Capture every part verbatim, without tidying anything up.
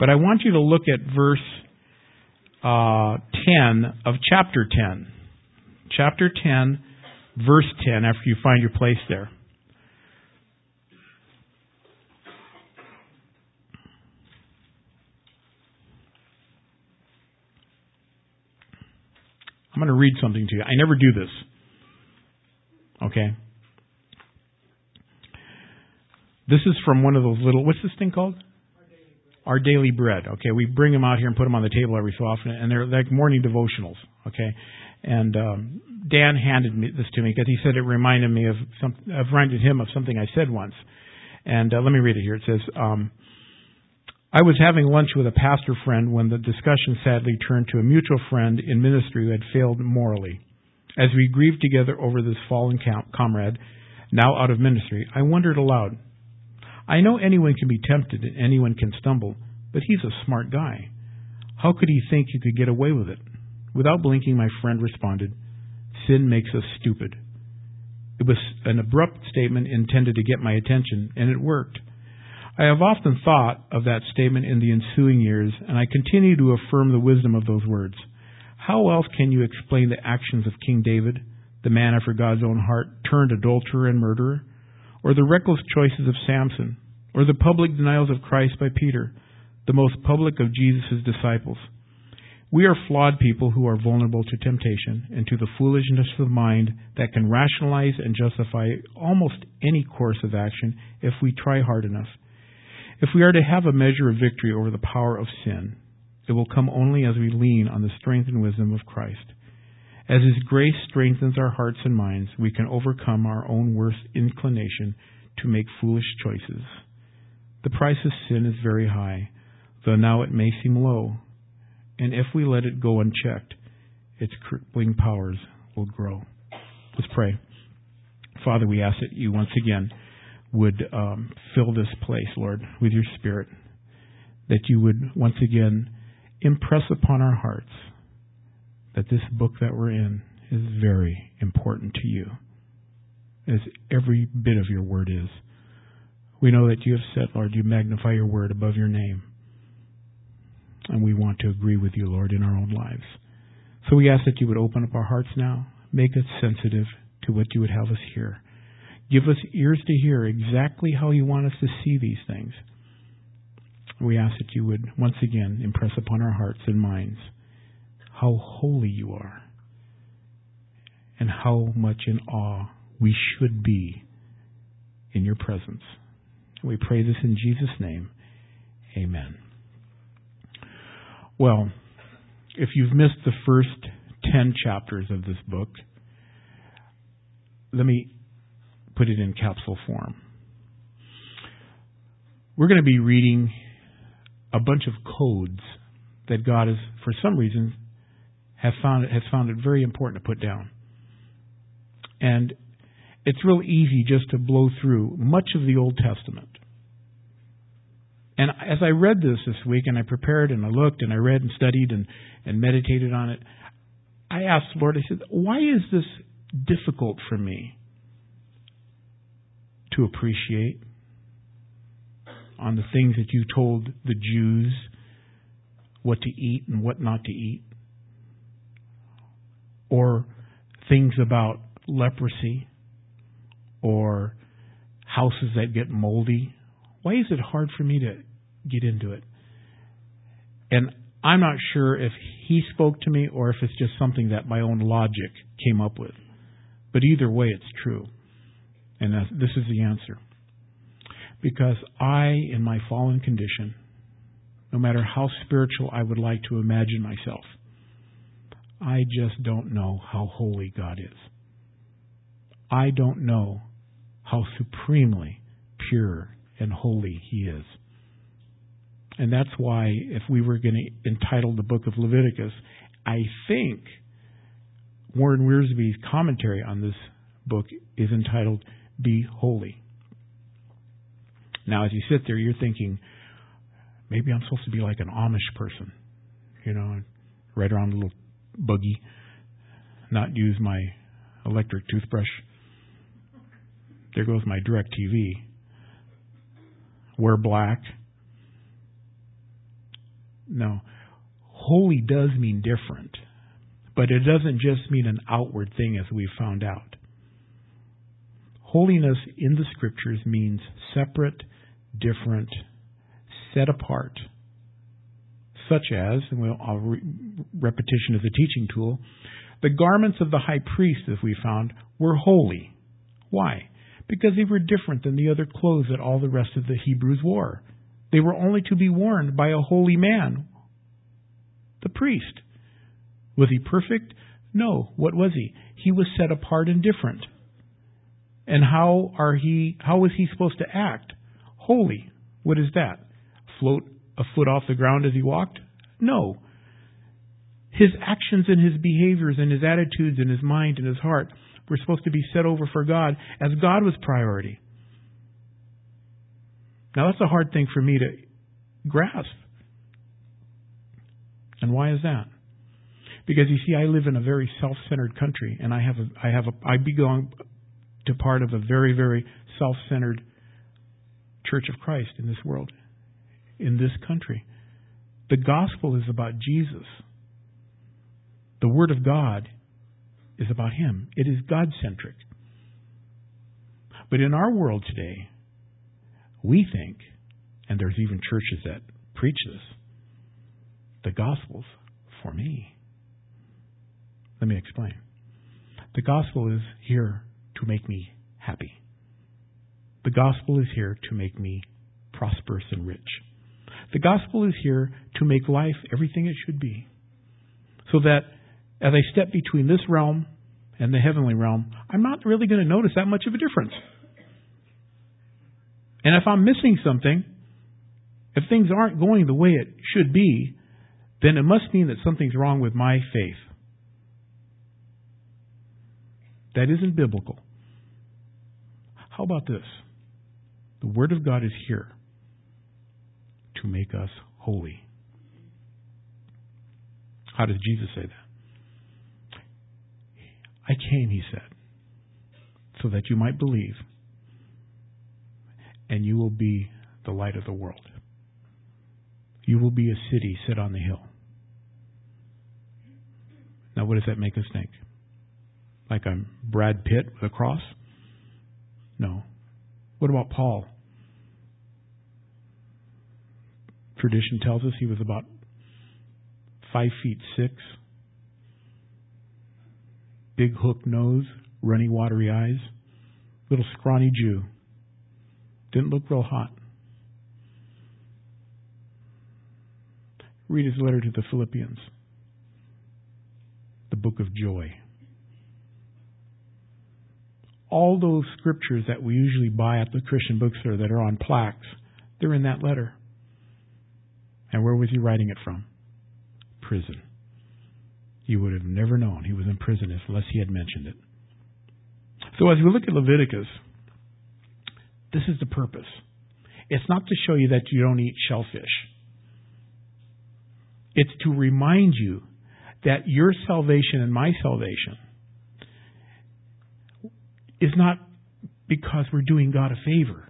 But I want you to look at verse uh, ten of chapter ten. Chapter ten, verse ten, after you find your place there. I'm going to read something to you. I never do this. Okay? This is from one of those little, what's this thing called? Our Daily Bread. Okay, we bring them out here and put them on the table every so often, and they're like morning devotionals. Okay, and um, Dan handed me this to me because he said it reminded me of some, it reminded him of something I said once. And uh, let me read it here. It says, um, I was having lunch with a pastor friend when the discussion sadly turned to a mutual friend in ministry who had failed morally. As we grieved together over this fallen comrade, now out of ministry, I wondered aloud, I know anyone can be tempted and anyone can stumble, but he's a smart guy. How could he think he could get away with it? Without blinking, my friend responded, sin makes us stupid. It was an abrupt statement intended to get my attention, and it worked. I have often thought of that statement in the ensuing years, and I continue to affirm the wisdom of those words. How else can you explain the actions of King David, the man after God's own heart, turned adulterer and murderer? Or the reckless choices of Samson? Or the public denials of Christ by Peter, the most public of Jesus' disciples? We are flawed people who are vulnerable to temptation and to the foolishness of mind that can rationalize and justify almost any course of action if we try hard enough. If we are to have a measure of victory over the power of sin, it will come only as we lean on the strength and wisdom of Christ. As His grace strengthens our hearts and minds, we can overcome our own worst inclination to make foolish choices. The price of sin is very high, though now it may seem low, and if we let it go unchecked, its crippling powers will grow. Let's pray. Father, we ask that you once again would um, fill this place, Lord, with your Spirit, that you would once again impress upon our hearts that this book that we're in is very important to you, as every bit of your word is. We know that you have said, Lord, you magnify your word above your name, and we want to agree with you, Lord, in our own lives. So we ask that you would open up our hearts now, make us sensitive to what you would have us hear. Give us ears to hear exactly how you want us to see these things. We ask that you would once again impress upon our hearts and minds how holy you are and how much in awe we should be in your presence. We pray this in Jesus' name. Amen. Well, if you've missed the first ten chapters of this book, let me put it in capsule form. We're going to be reading a bunch of codes that God has, for some reason, have found it, has found it very important to put down. And it's real easy just to blow through much of the Old Testament. And as I read this this week, and I prepared, and I looked, and I read and studied and, and meditated on it, I asked the Lord, I said, why is this difficult for me to appreciate on the things that you told the Jews what to eat and what not to eat? Or things about leprosy or houses that get moldy. Why is it hard for me to get into it? And I'm not sure if He spoke to me or if it's just something that my own logic came up with. But either way, it's true. And that's, this is the answer. Because I, in my fallen condition, no matter how spiritual I would like to imagine myself, I just don't know how holy God is. I don't know how supremely pure and holy He is. And that's why if we were going to entitle the book of Leviticus, I think Warren Wiersbe's commentary on this book is entitled Be Holy. Now, as you sit there, you're thinking, maybe I'm supposed to be like an Amish person, you know, ride around a little buggy, not use my electric toothbrush. There goes my DirecTV. Wear black. No. Holy does mean different. But it doesn't just mean an outward thing, as we've found out. Holiness in the Scriptures means separate, different, set apart. Such as, and we'll, I'll re- repetition is a teaching tool, the garments of the high priest, as we found, were holy. Why? Because they were different than the other clothes that all the rest of the Hebrews wore. They were only to be worn by a holy man, the priest. Was he perfect? No. What was he? He was set apart and different. And how are he? How was he supposed to act? Holy. What is that? Float a foot off the ground as he walked? No. His actions and his behaviors and his attitudes and his mind and his heart were supposed to be set over for God as God was priority. Now that's a hard thing for me to grasp. And why is that? Because you see, I live in a very self-centered country, and I have a, I have a, I belong to part of a very, very self-centered Church of Christ in this world, in this country. The gospel is about Jesus. The Word of God is about Him. It is God-centric. But in our world today, we think, and there's even churches that preach this, the gospel's for me. Let me explain. The gospel is here to make me happy. The gospel is here to make me prosperous and rich. The gospel is here to make life everything it should be. So that as I step between this realm and the heavenly realm, I'm not really going to notice that much of a difference. And if I'm missing something, if things aren't going the way it should be, then it must mean that something's wrong with my faith. That isn't biblical. How about this? The Word of God is here to make us holy. How does Jesus say that? I came, He said, so that you might believe, and you will be the light of the world. You will be a city set on the hill. Now, what does that make us think? Like I'm Brad Pitt with a cross? No. What about Paul? Tradition tells us he was about five feet six, big hook nose, runny watery eyes, little scrawny Jew. Didn't look real hot. Read his letter to the Philippians, the book of joy. All those scriptures that we usually buy at the Christian bookstore that are on plaques, they're in that letter. And where was he writing it from? Prison. You would have never known he was in prison unless he had mentioned it. So as we look at Leviticus, this is the purpose. It's not to show you that you don't eat shellfish. It's to remind you that your salvation and my salvation is not because we're doing God a favor.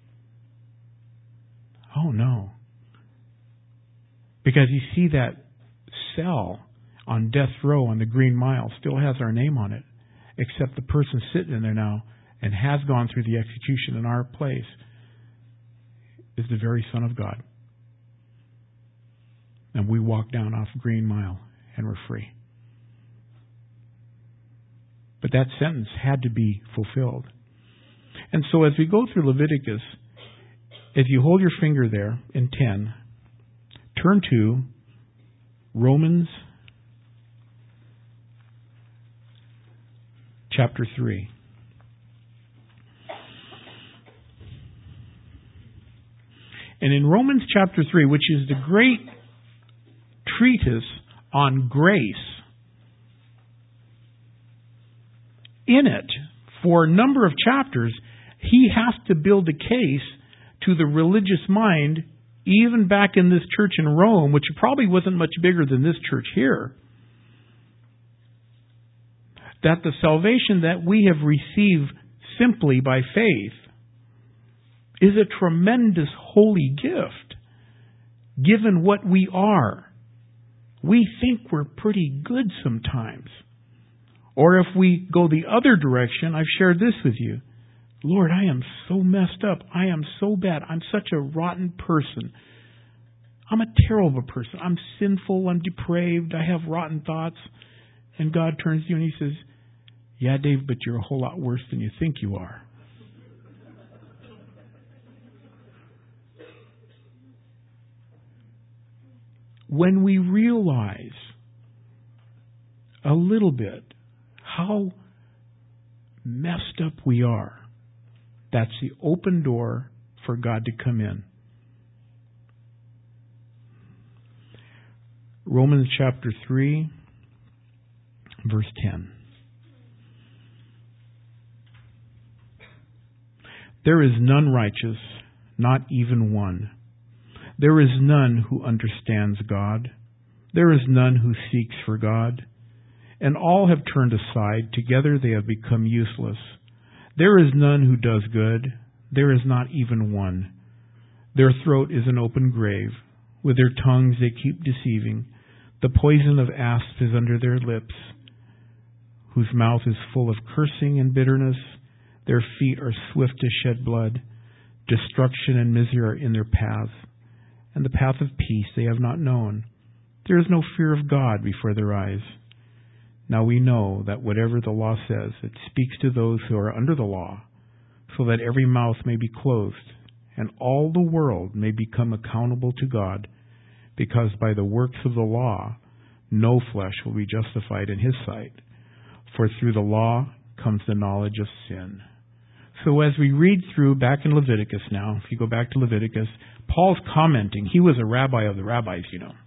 Oh, no. Because you see that cell on death row on the Green Mile still has our name on it, except the person sitting in there now and has gone through the execution in our place is the very Son of God. And we walk down off Green Mile and we're free. But that sentence had to be fulfilled. And so as we go through Leviticus, if you hold your finger there in ten, turn to Romans chapter three. And in Romans chapter three, which is the great treatise on grace, in it, for a number of chapters, he has to build a case to the religious mind, even back in this church in Rome, which probably wasn't much bigger than this church here, that the salvation that we have received simply by faith is a tremendous holy gift given what we are. We think we're pretty good sometimes. Or if we go the other direction, I've shared this with you. Lord, I am so messed up. I am so bad. I'm such a rotten person. I'm a terrible person. I'm sinful. I'm depraved. I have rotten thoughts. And God turns to you and He says, yeah, Dave, but you're a whole lot worse than you think you are. When we realize a little bit how messed up we are, that's the open door for God to come in. Romans chapter three, verse ten. There is none righteous, not even one. There is none who understands God. There is none who seeks for God. And all have turned aside. Together they have become useless. There is none who does good. There is not even one. Their throat is an open grave. With their tongues they keep deceiving. The poison of asps is under their lips, whose mouth is full of cursing and bitterness. Their feet are swift to shed blood. Destruction and misery are in their paths, and the path of peace they have not known. There is no fear of God before their eyes. Now we know that whatever the law says, it speaks to those who are under the law, so that every mouth may be closed, and all the world may become accountable to God, because by the works of the law no flesh will be justified in His sight. For through the law comes the knowledge of sin. So as we read through back in Leviticus now, if you go back to Leviticus, Paul's commenting. He was a rabbi of the rabbis, you know.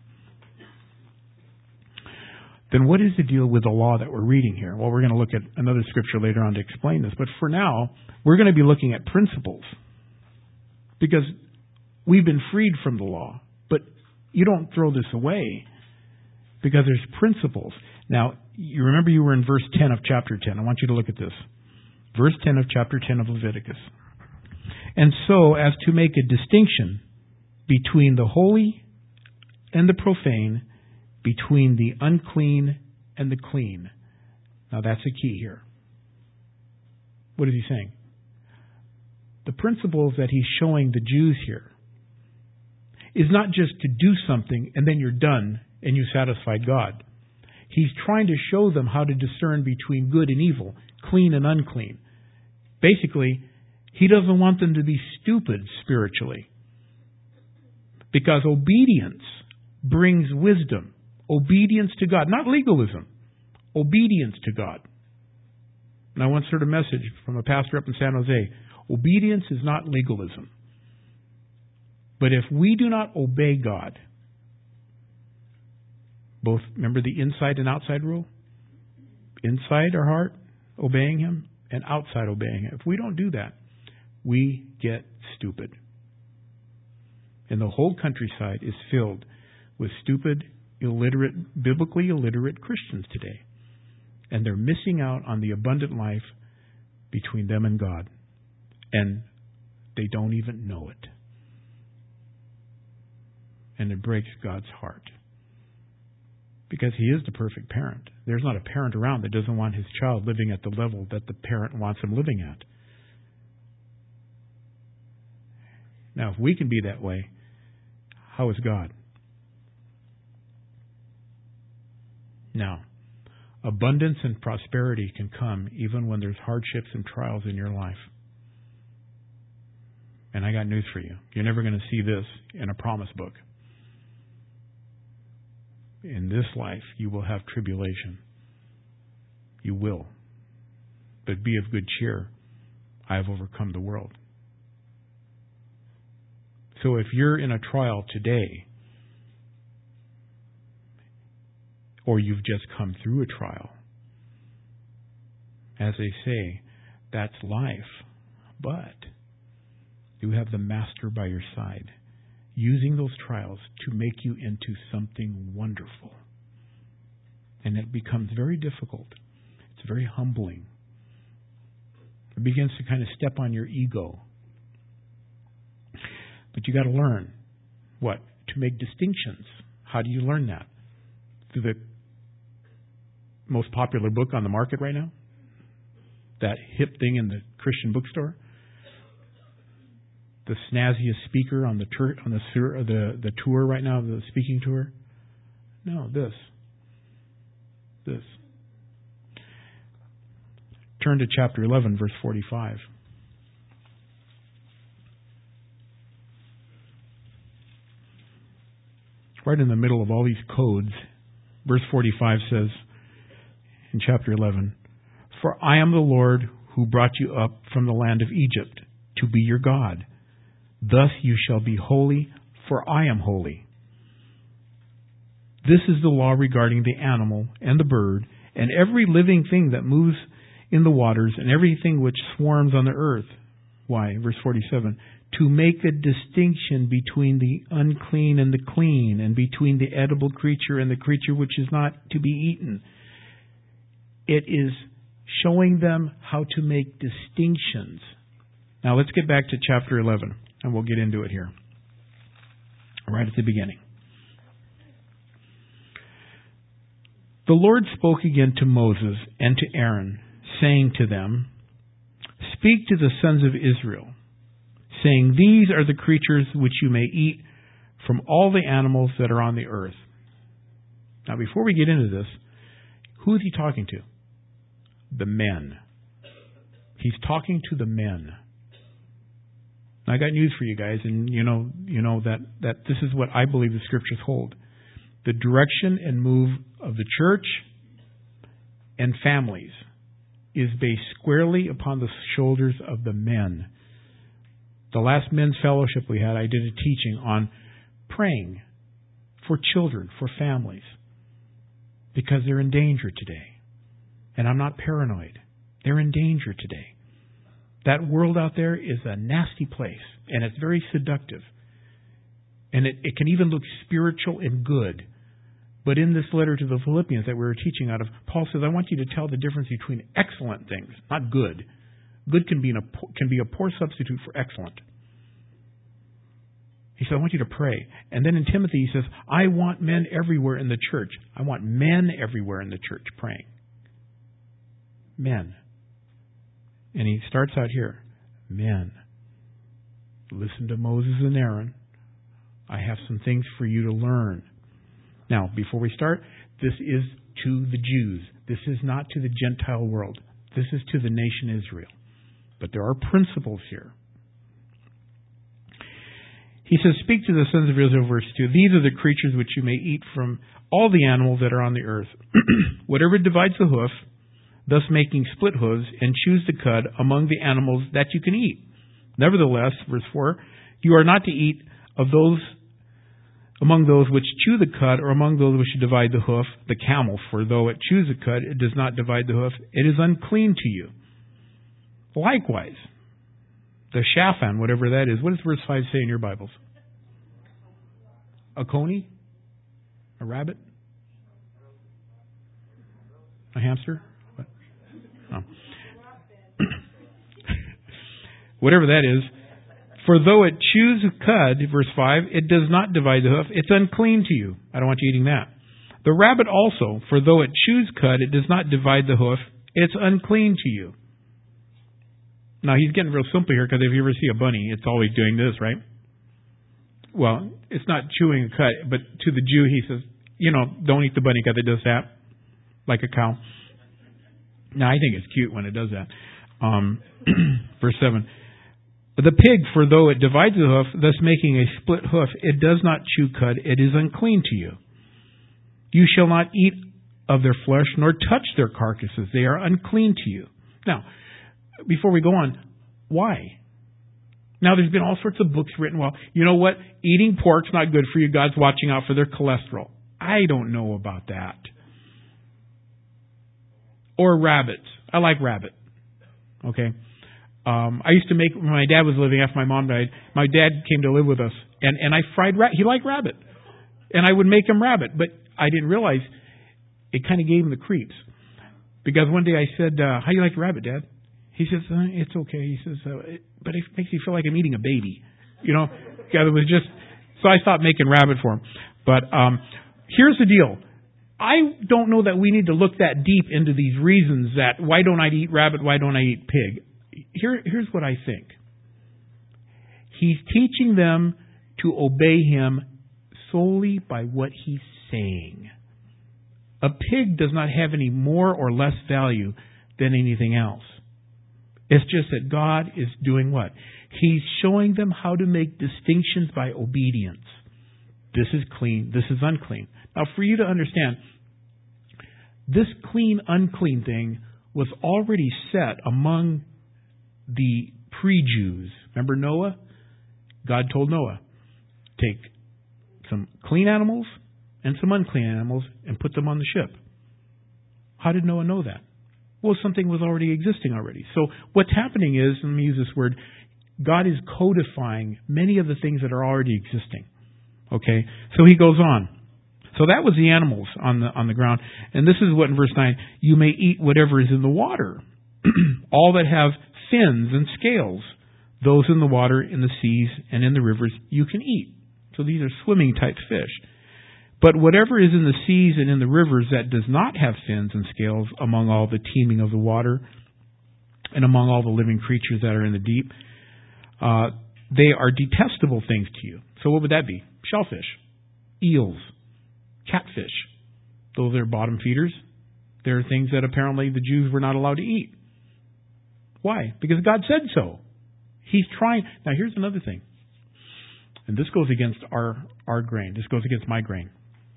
Then what is the deal with the law that we're reading here? Well, we're going to look at another scripture later on to explain this. But for now, we're going to be looking at principles. Because we've been freed from the law. But you don't throw this away. Because there's principles. Now, you remember you were in verse ten of chapter ten. I want you to look at this. Verse ten of chapter ten of Leviticus. And so, as to make a distinction between the holy and the profane, between the unclean and the clean. Now that's a key here. What is he saying? The principles that he's showing the Jews here is not just to do something and then you're done and you satisfied God. He's trying to show them how to discern between good and evil, clean and unclean. Basically, he doesn't want them to be stupid spiritually. Because obedience brings wisdom. Obedience to God, not legalism. Obedience to God. And I once heard a message from a pastor up in San Jose. Obedience is not legalism. But if we do not obey God, both, remember the inside and outside rule? Inside our heart, obeying Him, and outside obeying Him. If we don't do that, we get stupid. And the whole countryside is filled with stupid, illiterate, biblically illiterate Christians today. And they're missing out on the abundant life between them and God. And they don't even know it. And it breaks God's heart. Because He is the perfect parent. There's not a parent around that doesn't want his child living at the level that the parent wants him living at. Now, if we can be that way, how is God? Now, abundance and prosperity can come even when there's hardships and trials in your life. And I got news for you. You're never going to see this in a promise book. In this life, you will have tribulation. You will. But be of good cheer. I have overcome the world. So if you're in a trial today, or you've just come through a trial, as they say, that's life. But you have the Master by your side, using those trials to make you into something wonderful. And it becomes very difficult. It's very humbling. It begins to kind of step on your ego. But you got to learn what? To to make distinctions. How do you learn that? Through the most popular book on the market right now? That hip thing in the Christian bookstore? The snazziest speaker on the tour, on the, the the tour right now, the speaking tour? No, this. This. Turn to chapter eleven, verse forty-five. Right in the middle of all these codes, verse forty-five says in chapter eleven, "For I am the Lord who brought you up from the land of Egypt to be your God. Thus you shall be holy, for I am holy. This is the law regarding the animal and the bird and every living thing that moves in the waters and everything which swarms on the earth." Why? Verse forty-seven. "To make a distinction between the unclean and the clean, and between the edible creature and the creature which is not to be eaten." It is showing them how to make distinctions. Now let's get back to chapter eleven, and we'll get into it here. Right at the beginning. "The Lord spoke again to Moses and to Aaron, saying to them, Speak to the sons of Israel, saying, These are the creatures which you may eat from all the animals that are on the earth." Now, before we get into this, who is he talking to? The men. He's talking to the men. Now, I got news for you guys, and you know, you know that, that this is what I believe the Scriptures hold. The direction and move of the church and families is based squarely upon the shoulders of the men. The last men's fellowship we had, I did a teaching on praying for children, for families, because they're in danger today. And I'm not paranoid. They're in danger today. That world out there is a nasty place, and it's very seductive. And it, it can even look spiritual and good. But in this letter to the Philippians that we were teaching out of, Paul says, I want you to tell the difference between excellent things, not good. Good can be, an, can be a poor substitute for excellent. He said, I want you to pray. And then in Timothy he says, I want men everywhere in the church. I want men everywhere in the church praying. Men. And he starts out here. Men. Listen to Moses and Aaron. I have some things for you to learn. Now, before we start, this is to the Jews. This is not to the Gentile world. This is to the nation Israel. But there are principles here. He says, Speak to the sons of Israel, verse two. These are the creatures which you may eat from all the animals that are on the earth. Whatever divides the hoof, thus making split hooves, and chews the cud among the animals that you can eat. Nevertheless, verse four, you are not to eat of those among those which chew the cud, or among those which divide the hoof, the camel, for though it chews the cud, it does not divide the hoof. It is unclean to you. Likewise, the shaphan, whatever that is, what does verse five say in your Bibles? A coney? A rabbit? A hamster? What? Oh. Whatever that is. For though it chews cud, verse five, it does not divide the hoof. It's unclean to you. I don't want you eating that. The rabbit also, for though it chews cud, it does not divide the hoof. It's unclean to you. Now, he's getting real simple here, because if you ever see a bunny, it's always doing this, right? Well, it's not chewing a cud, but to the Jew, he says, you know, don't eat the bunny because it does that, like a cow. Now, I think it's cute when it does that. Um, verse seven. The pig, for though it divides the hoof, thus making a split hoof, it does not chew cud, it is unclean to you. You shall not eat of their flesh, nor touch their carcasses. They are unclean to you. Now, before we go on, why? Now, there's been all sorts of books written, well, you know what? Eating pork's not good for you. God's watching out for their cholesterol. I don't know about that. Or rabbits. I like rabbit. Okay? Um, I used to make, when my dad was living after my mom died, my dad came to live with us, and, and I fried rabbit. He liked rabbit. And I would make him rabbit, but I didn't realize it kind of gave him the creeps. Because one day I said, uh, how do you like rabbit, Dad? He says, uh, it's okay. He says, uh, it, but it makes me feel like I'm eating a baby. You know, because it was just So I stopped making rabbit for him. But um, here's the deal. I don't know that we need to look that deep into these reasons that why don't I eat rabbit, why don't I eat pig. Here, here's what I think. He's teaching them to obey him solely by what he's saying. A pig does not have any more or less value than anything else. It's just that God is doing what? He's showing them how to make distinctions by obedience. This is clean, this is unclean. Now, for you to understand, this clean, unclean thing was already set among the pre-Jews. Remember Noah? God told Noah, take some clean animals and some unclean animals and put them on the ship. How did Noah know that? Well, something was already existing already. So what's happening is, let me use this word, God is codifying many of the things that are already existing. Okay? So he goes on. So that was the animals on the on the ground. And this is what in verse nine, you may eat whatever is in the water. All that have fins and scales, those in the water, in the seas, and in the rivers, you can eat. So these are swimming type fish. But whatever is in the seas and in the rivers that does not have fins and scales among all the teeming of the water and among all the living creatures that are in the deep, uh, they are detestable things to you. So what would that be? Shellfish, eels, catfish. Those are bottom feeders. They're things that apparently the Jews were not allowed to eat. Why? Because God said so. He's trying. Now here's another thing. And this goes against our, our grain. This goes against my grain.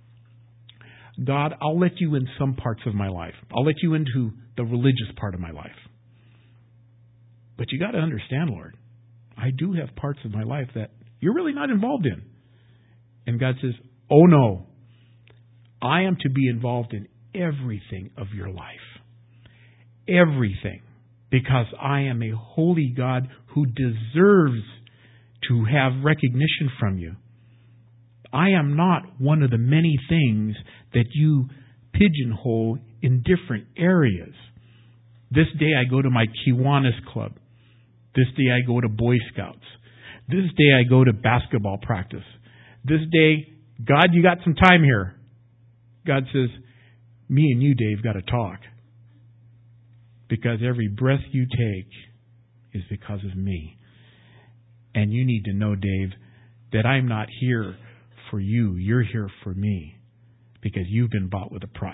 God, I'll let you in some parts of my life. I'll let you into the religious part of my life. But you got to understand, Lord, I do have parts of my life that you're really not involved in. And God says, oh no, I am to be involved in everything of your life. Everything. Because I am a holy God who deserves to have recognition from you. I am not one of the many things that you pigeonhole in different areas. This day I go to my Kiwanis club. This day I go to Boy Scouts. This day I go to basketball practice. This day, God, you got some time here. God says, me and you, Dave, got to talk. Because every breath you take is because of me. And you need to know, Dave, that I'm not here for you. You're here for me. Because you've been bought with a price.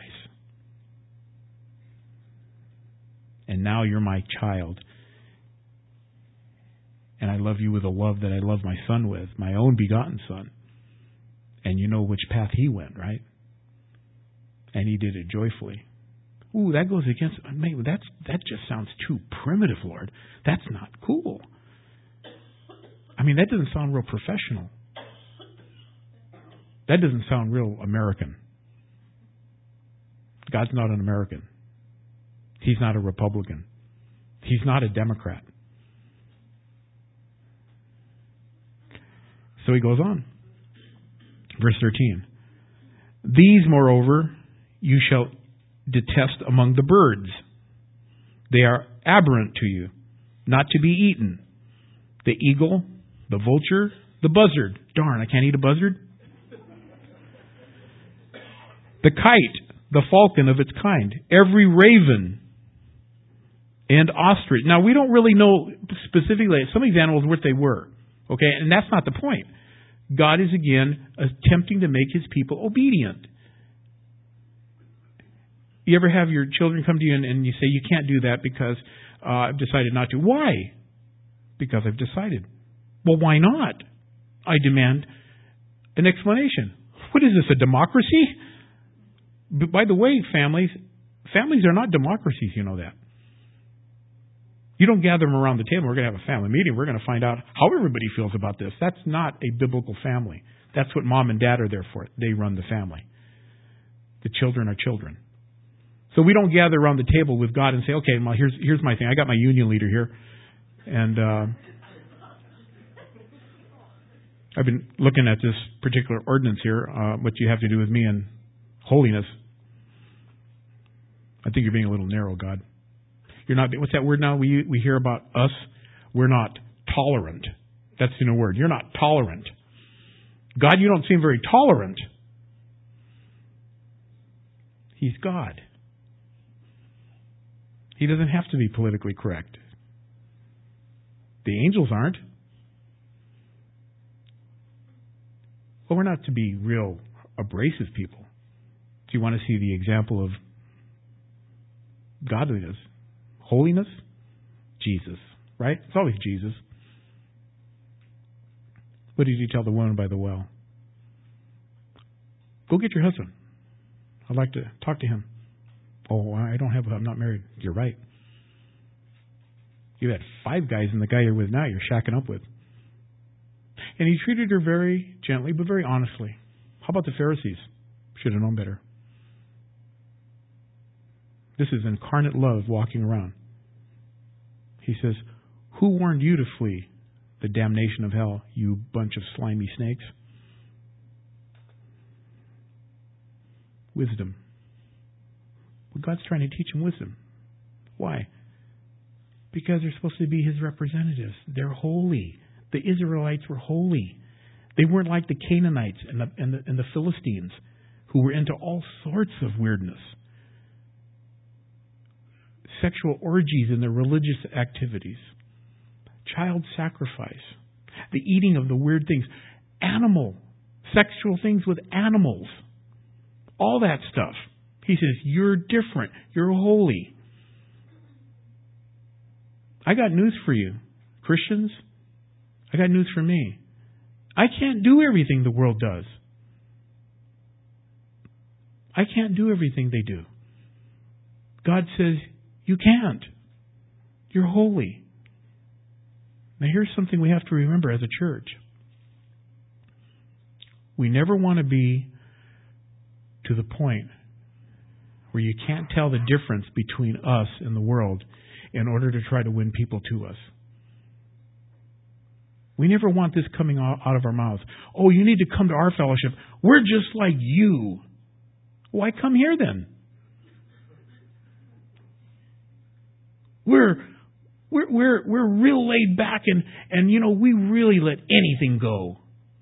And now you're my child. And I love you with a love that I love my son with, my own begotten son. And you know which path he went, right? And he did it joyfully. Ooh, that goes against, man, that's, that just sounds too primitive, Lord. That's not cool. I mean, that doesn't sound real professional. That doesn't sound real American. God's not an American. He's not a Republican. He's not a Democrat. So he goes on. Verse thirteen. These, moreover, you shall detest among the birds. They are aberrant to you, not to be eaten. The eagle, the vulture, the buzzard. Darn, I can't eat a buzzard. The kite, the falcon of its kind. Every raven and ostrich. Now, we don't really know specifically some of these animals what they were. Okay, and that's not the point. God is again attempting to make His people obedient. You ever have your children come to you and, and you say, you can't do that because uh, I've decided not to. Why? Because I've decided. Well, why not? I demand an explanation. What is this, a democracy? But by the way, families, families are not democracies, you know that. You don't gather them around the table, we're going to have a family meeting, we're going to find out how everybody feels about this. That's not a biblical family. That's what mom and dad are there for. They run the family. The children are children. So we don't gather around the table with God and say, okay, well, here's here's my thing. I got my union leader here. And uh, I've been looking at this particular ordinance here, uh, what you have to do with me and holiness. I think you're being a little narrow, God. You're not, what's that word now we we hear about us? We're not tolerant. That's the new word. You're not tolerant. God, you don't seem very tolerant. He's God. He doesn't have to be politically correct. The angels aren't. Well, we're not to be real abrasive people. Do you want to see the example of godliness? Holiness? Jesus. Right? It's always Jesus. What did he tell the woman by the well? Go get your husband. I'd like to talk to him. Oh, I don't have, I'm not married. You're right. You had five guys, and the guy you're with now, you're shacking up with. And he treated her very gently, but very honestly. How about the Pharisees? Should have known better. This is incarnate love walking around. He says, who warned you to flee the damnation of hell, you bunch of slimy snakes? Wisdom. Well, God's trying to teach him wisdom. Why? Because they're supposed to be his representatives. They're holy. The Israelites were holy. They weren't like the Canaanites and the, and the, and the Philistines, who were into all sorts of weirdness. Sexual orgies in their religious activities. Child sacrifice. The eating of the weird things. Animal. Sexual things with animals. All that stuff. He says, you're different. You're holy. I got news for you, Christians. I got news for me. I can't do everything the world does. I can't do everything they do. God says, you can't. You're holy. Now here's something we have to remember as a church. We never want to be to the point where you can't tell the difference between us and the world in order to try to win people to us. We never want this coming out of our mouths. Oh, you need to come to our fellowship. We're just like you. Why come here then? We're we're we're we're real laid back and, and you know, we really let anything go.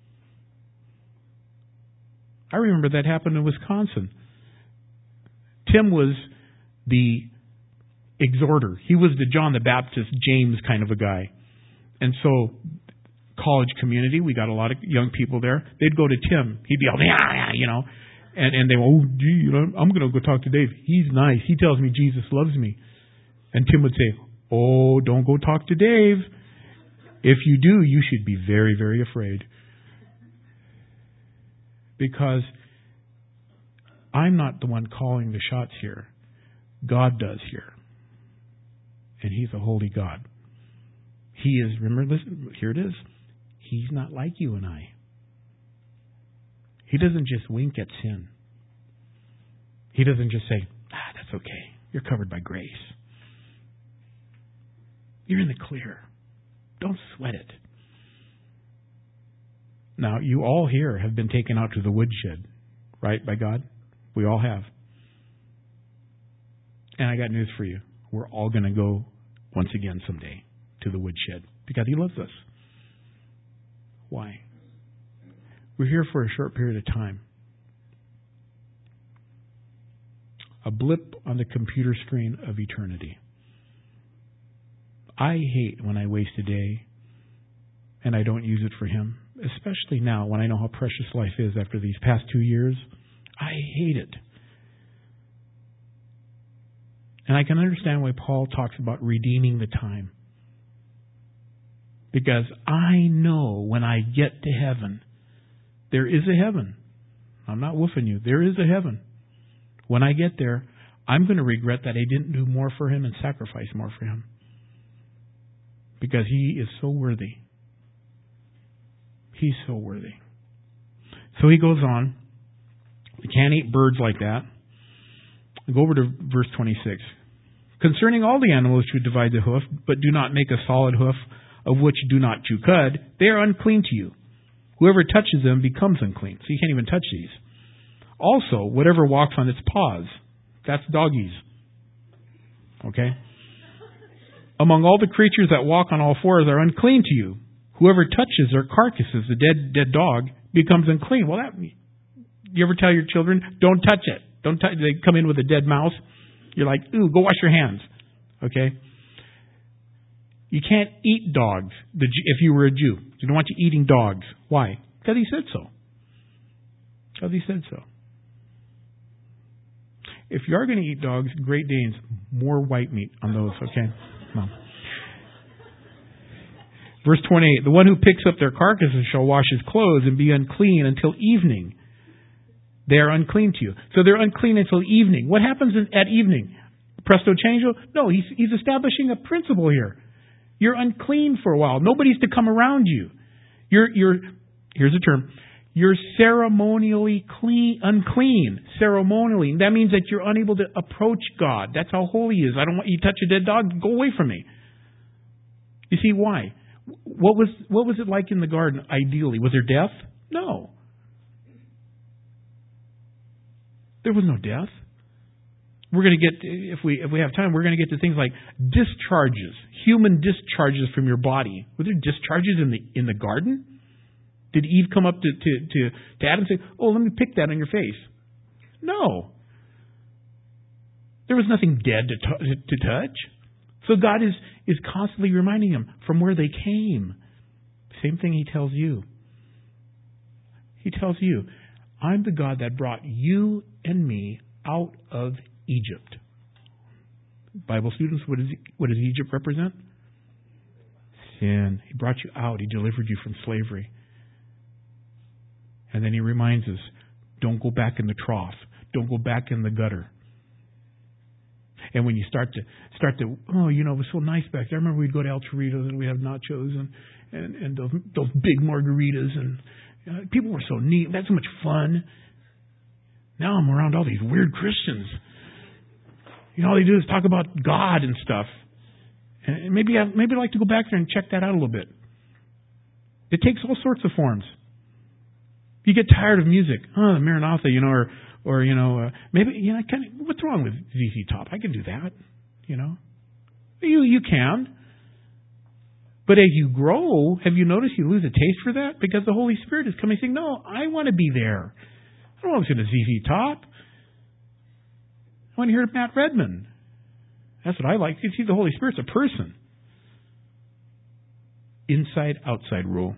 I remember that happened in Wisconsin. Tim was the exhorter. He was the John the Baptist, James kind of a guy. And so, college community, we got a lot of young people there. They'd go to Tim. He'd be all, yeah, yeah, you know. And, and they go, oh, gee, you know, I'm going to go talk to Dave. He's nice. He tells me Jesus loves me. And Tim would say, oh, don't go talk to Dave. If you do, you should be very, very afraid. Because I'm not the one calling the shots here. God does here. And He's a holy God. He is, remember, listen, here it is. He's not like you and I. He doesn't just wink at sin. He doesn't just say, ah, that's okay. You're covered by grace. You're in the clear. Don't sweat it. Now, you all here have been taken out to the woodshed, right, by God? We all have. And I got news for you. We're all going to go once again someday to the woodshed because He loves us. Why? We're here for a short period of time. A blip on the computer screen of eternity. I hate when I waste a day and I don't use it for Him, especially now when I know how precious life is after these past two years. I hate it. And I can understand why Paul talks about redeeming the time. Because I know when I get to heaven, there is a heaven. I'm not woofing you. There is a heaven. When I get there, I'm going to regret that I didn't do more for Him and sacrifice more for Him. Because He is so worthy. He's so worthy. So he goes on. You can't eat birds like that. Go over to verse twenty-six. Concerning all the animals who divide the hoof, but do not make a solid hoof, of which do not chew cud, they are unclean to you. Whoever touches them becomes unclean. So you can't even touch these. Also, whatever walks on its paws, that's doggies. Okay? Among all the creatures that walk on all fours are unclean to you. Whoever touches their carcasses, the dead dead dog, becomes unclean. Well, that you ever tell your children, don't touch it. Don't touch. They come in with a dead mouse. You're like, ooh, go wash your hands. Okay? You can't eat dogs if you were a Jew. You don't want you eating dogs. Why? Because he said so. Because he said so. If you are going to eat dogs, Great Danes, more white meat on those, okay? No. Verse twenty-eight, the one who picks up their carcasses shall wash his clothes and be unclean until evening. They are unclean to you. So they're unclean until evening. What happens at evening? Presto changeo? No, he's, he's establishing a principle here. You're unclean for a while. Nobody's to come around you. You're, you're, here's a term. You're ceremonially clean, unclean. Ceremonially. That means that you're unable to approach God. That's how holy he is. I don't want you to touch a dead dog. Go away from me. You see why? What was, what was it like in the garden, ideally? Was there death? No. There was no death. We're going to get, if we if we have time, we're going to get to things like discharges, human discharges from your body. Were there discharges in the in the garden? Did Eve come up to to to, to Adam and say, "Oh, let me pick that on your face"? No. There was nothing dead to t- to touch. So God is is constantly reminding them from where they came. Same thing He tells you. He tells you, "I'm the God that brought you and me out of Egypt." Bible students, what, is, what does Egypt represent? Sin. He brought you out. He delivered you from slavery. And then He reminds us, don't go back in the trough. Don't go back in the gutter. And when you start to, start to, oh, you know, it was so nice back there. I remember we'd go to El Chorritos and we'd have nachos and, and, and those, those big margaritas. And uh, people were so neat. We had so much fun. Now I'm around all these weird Christians. You know, all they do is talk about God and stuff. And maybe I, maybe I'd like to go back there and check that out a little bit. It takes all sorts of forms. You get tired of music. Oh, the Maranatha, you know, or, or you know, uh, maybe, you know, kind of, what's wrong with Z Z Top? I can do that, you know. You, you can. But as you grow, have you noticed you lose a taste for that? Because the Holy Spirit is coming saying, no, I want to be there. I don't want to listen to Z Z Top. I want to hear Matt Redman. That's what I like. You see, the Holy Spirit's a person. Inside, outside rule.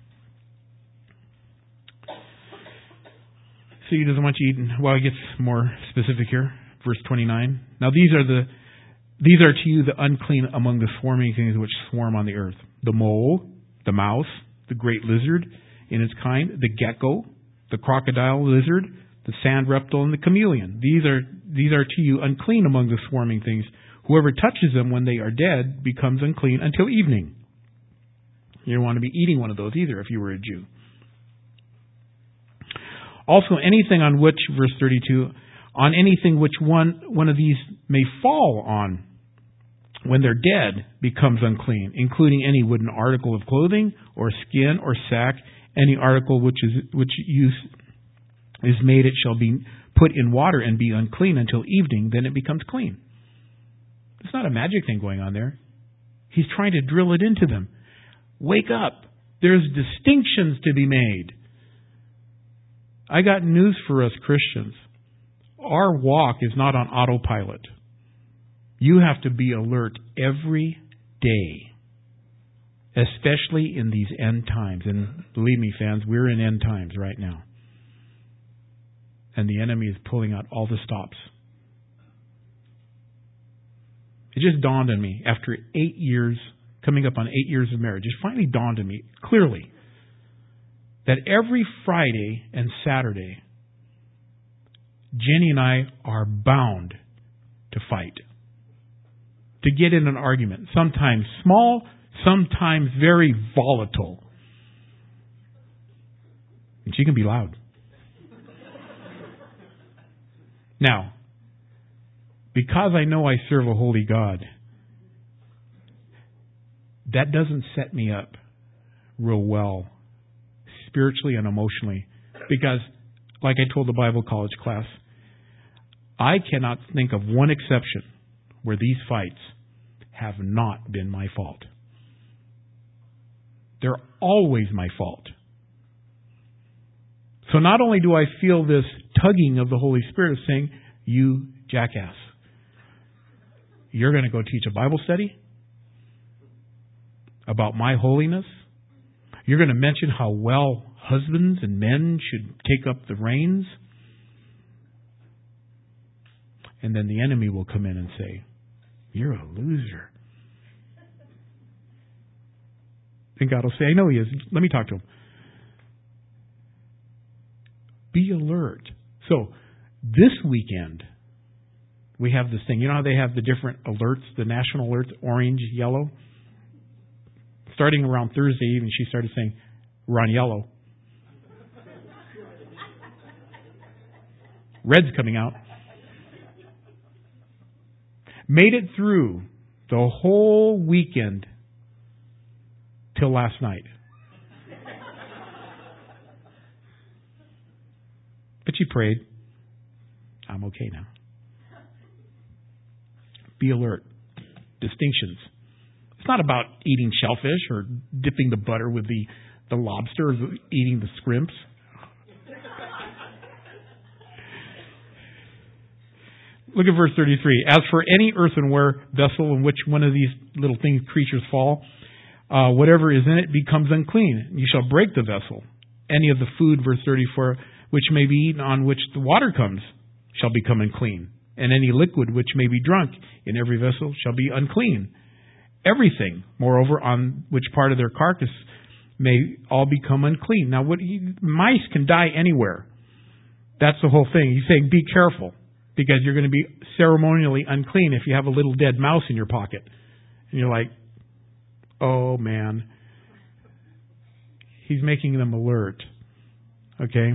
So He doesn't want you eating. Well, it gets more specific here. Verse twenty-nine. Now these are the these are to you the unclean among the swarming things which swarm on the earth: the mole, the mouse, the great lizard in its kind, the gecko, the crocodile lizard, the sand reptile, and the chameleon. These are these are to you unclean among the swarming things. Whoever touches them when they are dead becomes unclean until evening. You don't want to be eating one of those either if you were a Jew. Also, anything on which, verse thirty-two, on anything which one one of these may fall on when they're dead becomes unclean, including any wooden article of clothing or skin or sack, any article which is which use is made, it shall be put in water and be unclean until evening, then it becomes clean. It's not a magic thing going on there. He's trying to drill it into them. Wake up. There's distinctions to be made. I got news for us Christians. Our walk is not on autopilot. You have to be alert every day, especially in these end times. And believe me, fans, we're in end times right now. And the enemy is pulling out all the stops. It just dawned on me after eight years, coming up on eight years of marriage, it finally dawned on me clearly that every Friday and Saturday, Jenny and I are bound to fight, to get in an argument, sometimes small, sometimes very volatile. And she can be loud. Now, because I know I serve a holy God, that doesn't set me up real well, spiritually and emotionally. Because, like I told the Bible college class, I cannot think of one exception where these fights have not been my fault. They're always my fault. So not only do I feel this tugging of the Holy Spirit saying, you jackass, you're going to go teach a Bible study about my holiness? You're going to mention how well husbands and men should take up the reins? And then the enemy will come in and say, you're a loser. And God will say, I know he is. Let me talk to him. Be alert. So, this weekend, we have this thing. You know how they have the different alerts, the national alerts, orange, yellow? Starting around Thursday evening, she started saying, we're on yellow. Red's coming out. Made it through the whole weekend till last night. But she prayed. I'm okay now. Be alert. Distinctions. It's not about eating shellfish or dipping the butter with the, the lobster or eating the scrimps. Look at verse thirty-three. As for any earthenware vessel in which one of these little things, creatures fall, uh, whatever is in it becomes unclean. You shall break the vessel. Any of the food, verse thirty-four, which may be eaten on which the water comes, shall become unclean. And any liquid which may be drunk in every vessel shall be unclean. Everything, moreover, on which part of their carcass may all become unclean. Now, what mice can die anywhere. That's the whole thing. He's saying, be careful, because you're going to be ceremonially unclean if you have a little dead mouse in your pocket. And you're like, oh, man. He's making them alert. Okay?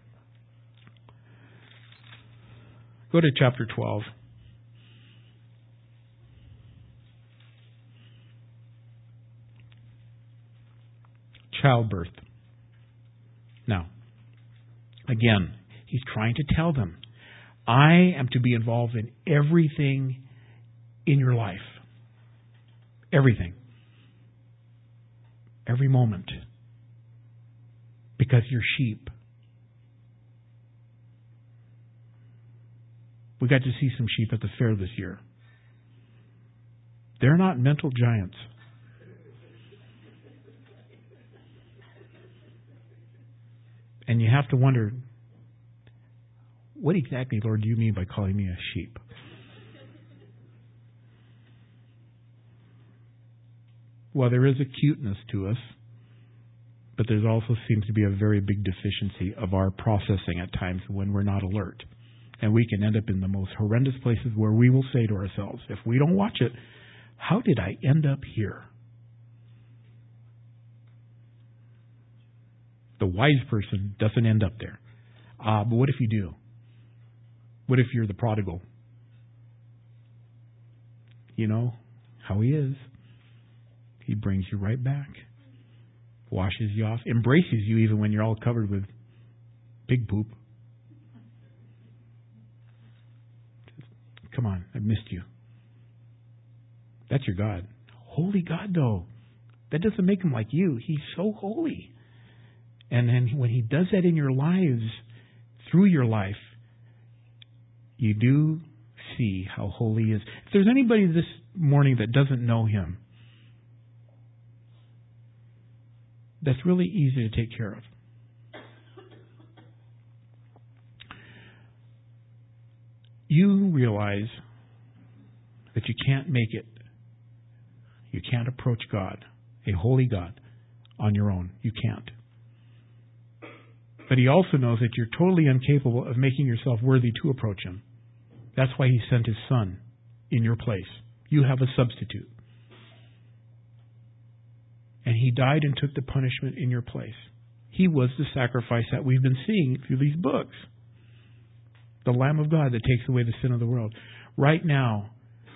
Go to chapter twelve. Childbirth. Now, again, he's trying to tell them, I am to be involved in everything in your life. Everything. Every moment. Because you're sheep. We got to see some sheep at the fair this year. They're not mental giants. And you have to wonder, what exactly, Lord, do you mean by calling me a sheep? Well, there is a cuteness to us, but there also seems to be a very big deficiency of our processing at times when we're not alert. And we can end up in the most horrendous places where we will say to ourselves, if we don't watch it, how did I end up here? The wise person doesn't end up there. Uh, but what if you do? What if you're the prodigal? You know how he is. He brings you right back. Washes you off. Embraces you even when you're all covered with pig poop. Come on, I missed you. That's your God. Holy God, though. That doesn't make him like you. He's so holy. And then when he does that in your lives, through your life, you do see how holy he is. If there's anybody this morning that doesn't know him, that's really easy to take care of. You realize that you can't make it. You can't approach God, a holy God, on your own. You can't. But he also knows that you're totally incapable of making yourself worthy to approach him. That's why he sent his Son in your place. You have a substitute. And he died and took the punishment in your place. He was the sacrifice that we've been seeing through these books. The Lamb of God that takes away the sin of the world. Right now,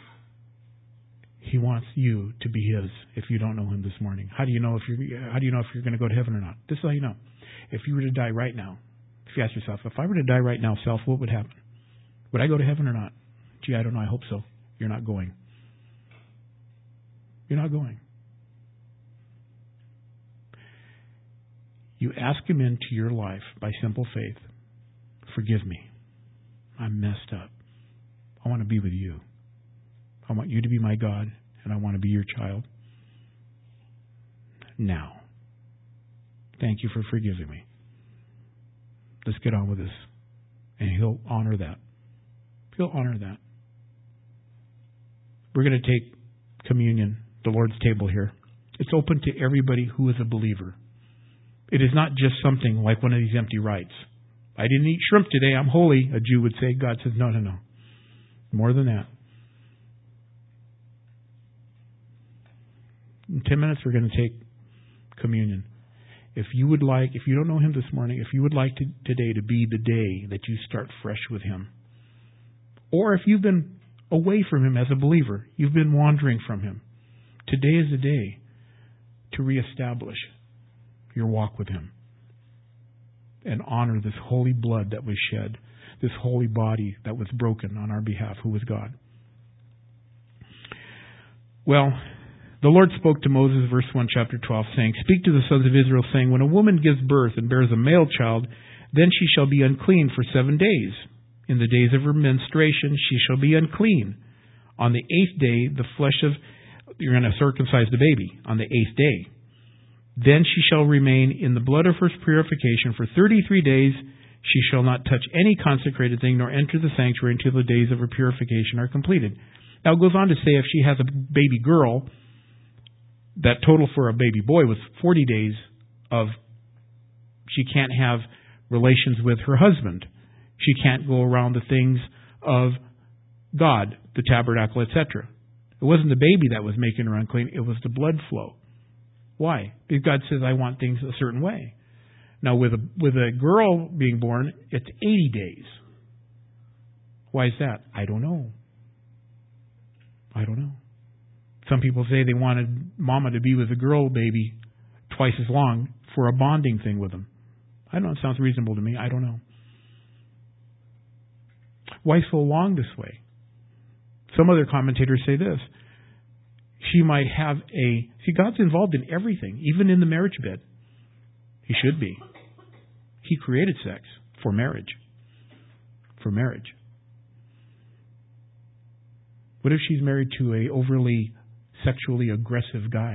he wants you to be his if you don't know him this morning. How do you know if you're how do you know if you're going to go to heaven or not? This is how you know. If you were to die right now, if you ask yourself, if I were to die right now, self, what would happen? Would I go to heaven or not? Gee, I don't know. I hope so. You're not going. You're not going. You ask Him into your life by simple faith. Forgive me. I'm messed up. I want to be with you. I want you to be my God, and I want to be your child. Now. Thank you for forgiving me. Let's get on with this. And He'll honor that. He'll honor that. We're going to take communion, the Lord's table here. It's open to everybody who is a believer. It is not just something like one of these empty rites. I didn't eat shrimp today, I'm holy, a Jew would say. God says, no, no, no. More than that. In ten minutes, we're going to take communion. If you would like, if you don't know Him this morning, if you would like to, today to be the day that you start fresh with Him, or if you've been away from Him as a believer, you've been wandering from Him, today is the day to reestablish your walk with Him and honor this holy blood that was shed, this holy body that was broken on our behalf, who was God. Well, the Lord spoke to Moses, verse one, chapter twelve, saying, Speak to the sons of Israel, saying, When a woman gives birth and bears a male child, then she shall be unclean for seven days. In the days of her menstruation she shall be unclean. On the eighth day, the flesh of... You're going to circumcise the baby on the eighth day. Then she shall remain in the blood of her purification for thirty-three days. She shall not touch any consecrated thing, nor enter the sanctuary until the days of her purification are completed. Now it goes on to say if she has a baby girl, that total for a baby boy was forty days of she can't have relations with her husband. She can't go around the things of God, the tabernacle, et cetera. It wasn't the baby that was making her unclean. It was the blood flow. Why? Because God says, I want things a certain way. Now, with a, with a girl being born, it's eighty days. Why is that? I don't know. I don't know. Some people say they wanted mama to be with the girl baby twice as long for a bonding thing with them. I don't know. It sounds reasonable to me. I don't know. Why so long this way? Some other commentators say this. She might have a... See, God's involved in everything, even in the marriage bed. He should be. He created sex for marriage. For marriage. What if she's married to a overly sexually aggressive guy?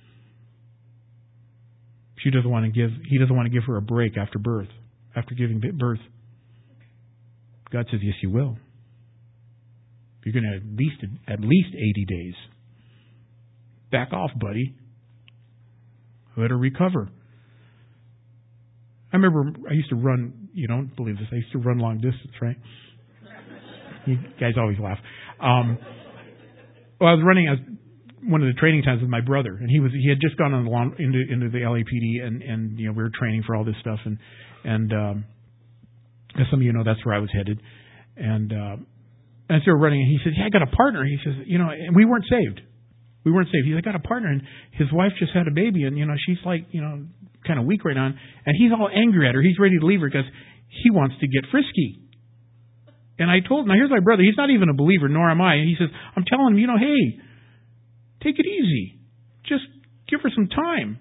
She doesn't want to give... He doesn't want to give her a break after birth, after giving birth. God says, yes, you will. You're going to at least at least eighty days. Back off, buddy. Let her recover. I remember I used to run, you don't believe this, I used to run long distance, right? You guys always laugh. Um, well, I was running as one of the training times with my brother, and he was he had just gone on the long, into into the L A P D, and, and you know we were training for all this stuff, and and um, as some of you know, that's where I was headed, and uh, and so we were running, and he said, "Yeah, I got a partner." He says, "You know," and we weren't saved. We weren't saved. He's like, I got a partner, and his wife just had a baby, and, you know, she's like, you know, kind of weak right now. And he's all angry at her. He's ready to leave her because he wants to get frisky. And I told him, now here's my brother. He's not even a believer, nor am I. And he says, I'm telling him, you know, hey, take it easy. Just give her some time.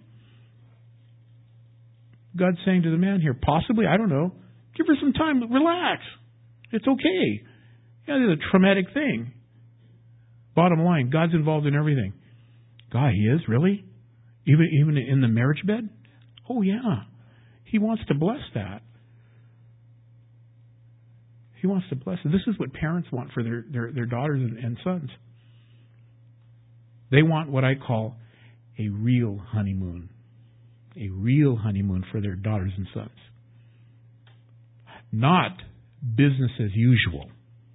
God's saying to the man here, possibly, I don't know, give her some time. Relax. It's okay. Yeah, it's a traumatic thing. Bottom line, God's involved in everything. God, He is? Really? Even even in the marriage bed? Oh, yeah. He wants to bless that. He wants to bless it. This is what parents want for their, their, their daughters and, and sons. They want what I call a real honeymoon. A real honeymoon for their daughters and sons. Not business as usual.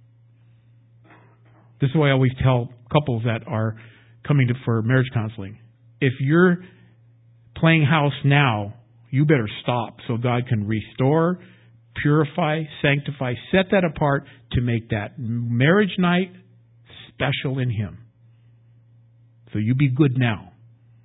This is why I always tell couples that are coming to, for marriage counseling. If you're playing house now, you better stop so God can restore, purify, sanctify, set that apart to make that marriage night special in Him. So you be good now.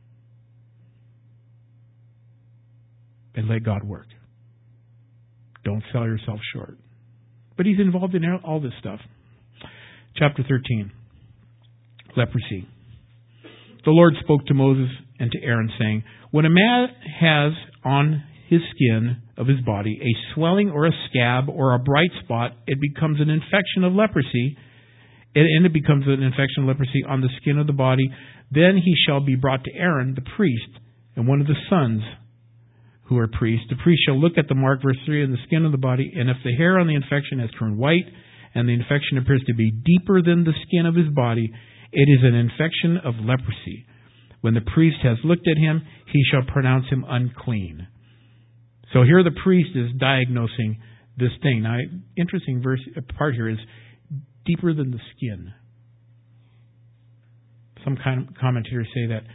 And let God work. Don't sell yourself short. But He's involved in all this stuff. Chapter thirteen, leprosy. The Lord spoke to Moses and to Aaron, saying, When a man has on his skin of his body a swelling or a scab or a bright spot, it becomes an infection of leprosy, and it becomes an infection of leprosy on the skin of the body. Then he shall be brought to Aaron, the priest, and one of the sons who are priests. The priest shall look at the mark, verse three, in the skin of the body, and if the hair on the infection has turned white, and the infection appears to be deeper than the skin of his body, it is an infection of leprosy. When the priest has looked at him, he shall pronounce him unclean. So here the priest is diagnosing this thing. Now, interesting verse part here is deeper than the skin. Some kind of commentators say that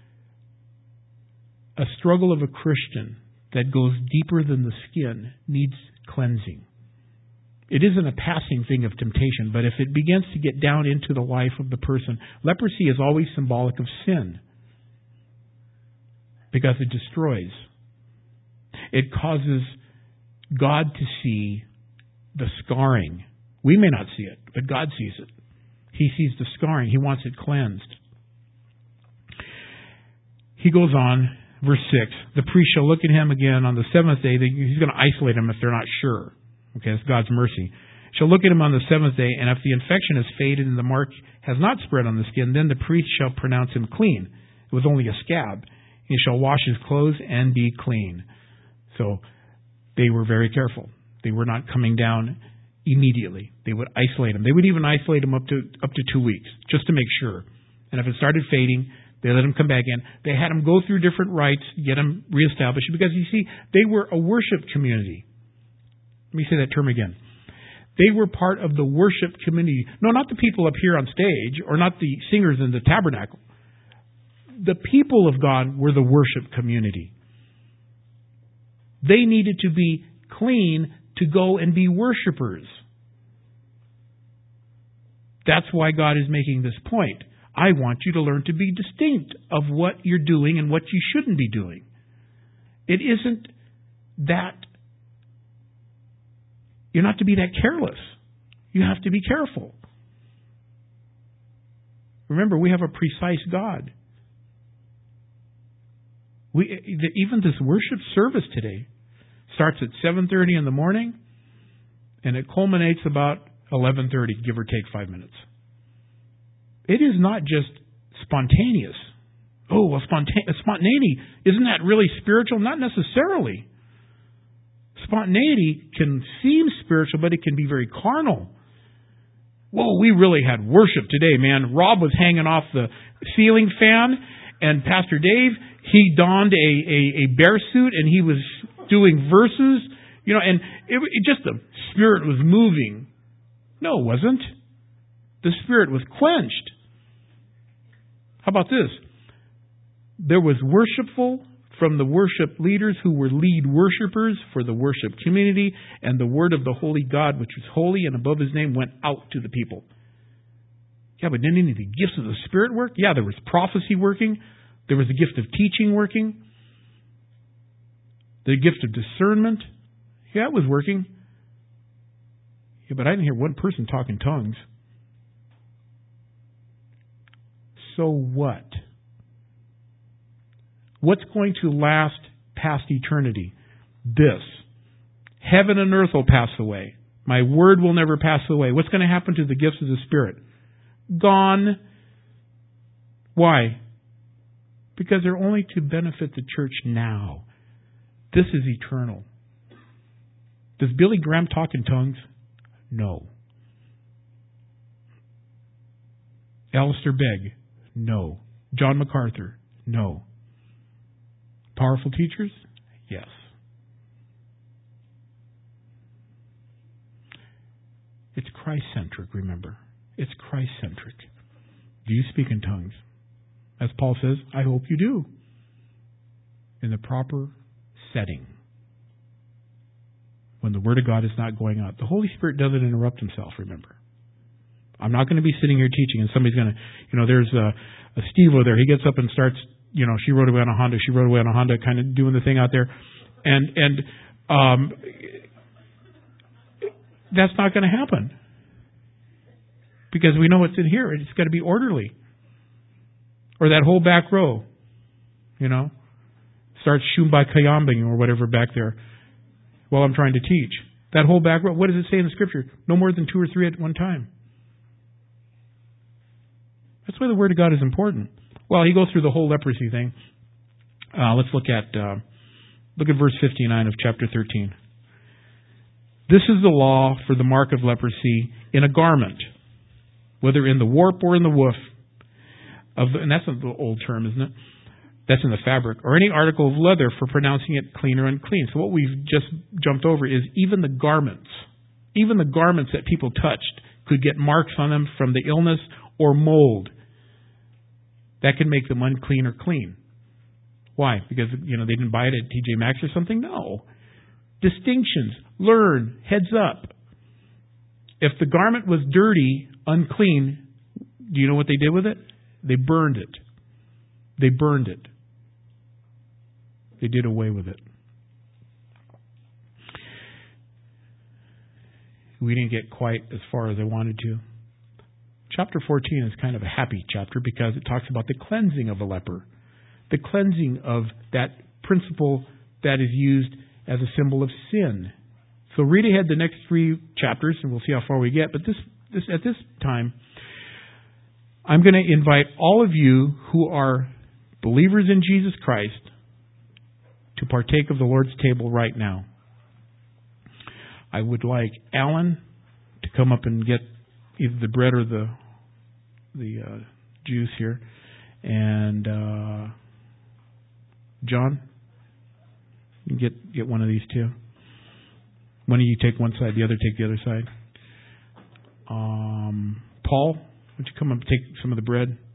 a struggle of a Christian that goes deeper than the skin needs cleansing. It isn't a passing thing of temptation, but if it begins to get down into the life of the person, leprosy is always symbolic of sin because it destroys. It causes God to see the scarring. We may not see it, but God sees it. He sees the scarring. He wants it cleansed. He goes on, verse six, the priest shall look at him again on the seventh day. He's going to isolate him if they're not sure. Okay, that's God's mercy. Shall look at him on the seventh day, and if the infection has faded and the mark has not spread on the skin, then the priest shall pronounce him clean. It was only a scab. He shall wash his clothes and be clean. So they were very careful. They were not coming down immediately. They would isolate him. They would even isolate him up to up to two weeks, just to make sure. And if it started fading, they let him come back in. They had him go through different rites, get him reestablished, because you see, they were a worship community. Let me say that term again. They were part of the worship community. No, not the people up here on stage, or not the singers in the tabernacle. The people of God were the worship community. They needed to be clean to go and be worshipers. That's why God is making this point. I want you to learn to be distinct of what you're doing and what you shouldn't be doing. It isn't that You're not to be that careless. You have to be careful. Remember, we have a precise God. We, even this worship service today starts at seven thirty in the morning, and it culminates about eleven thirty, give or take five minutes. It is not just spontaneous. Oh, well, sponta- spontaneity, isn't that really spiritual? Not necessarily. Spontaneity can seem spiritual, but it can be very carnal. Whoa, we really had worship today, man. Rob was hanging off the ceiling fan, and Pastor Dave, he donned a, a, a bear suit, and he was doing verses, you know, and it, it just the Spirit was moving. No, it wasn't. The Spirit was quenched. How about this? There was worshipful from the worship leaders who were lead worshipers for the worship community, and the word of the holy God, which was holy and above his name, went out to the people. Yeah, but didn't any of the gifts of the Spirit work? Yeah, there was prophecy working. There was the gift of teaching working. The gift of discernment. Yeah, it was working. Yeah, but I didn't hear one person talk in tongues. So what? What's going to last past eternity? This. Heaven and earth will pass away. My word will never pass away. What's going to happen to the gifts of the Spirit? Gone. Why? Because they're only to benefit the church now. This is eternal. Does Billy Graham talk in tongues? No. Alistair Begg? No. John MacArthur? No. Powerful teachers? Yes. It's Christ-centric, remember. It's Christ-centric. Do you speak in tongues? As Paul says, I hope you do. In the proper setting. When the Word of God is not going out. The Holy Spirit doesn't interrupt himself, remember. I'm not going to be sitting here teaching and somebody's going to, you know, there's a, a Steve over there. He gets up and starts, you know, she rode away on a Honda, she rode away on a Honda, kind of doing the thing out there. And, and, um, that's not going to happen. Because we know it's in here. It's got to be orderly. Or that whole back row, you know. starts shumbai kayambing or whatever back there while I'm trying to teach. That whole back row, what does it say in the Scripture? No more than two or three at one time. That's why the Word of God is important. Well, he goes through the whole leprosy thing. Uh, let's look at uh, look at verse fifty-nine of chapter thirteen. This is the law for the mark of leprosy in a garment, whether in the warp or in the woof of the, and that's the old term, isn't it? That's in the fabric, or any article of leather for pronouncing it clean or unclean. So what we've just jumped over is even the garments, even the garments that people touched could get marks on them from the illness or mold. That can make them unclean or clean. Why? Because, you know, they didn't buy it at T J Maxx or something? No. Distinctions. Learn. Heads up. If the garment was dirty, unclean, do you know what they did with it? They burned it. They burned it. They did away with it. We didn't get quite as far as I wanted to. Chapter fourteen is kind of a happy chapter because it talks about the cleansing of a leper. The cleansing of that principle that is used as a symbol of sin. So read ahead the next three chapters and we'll see how far we get. But this, this at this time, I'm going to invite all of you who are believers in Jesus Christ to partake of the Lord's table right now. I would like Alan to come up and get either the bread or the the uh, juice here, and uh, John, you get get one of these too. One of you take one side, the other take the other side. Um, Paul, would you come up and take some of the bread?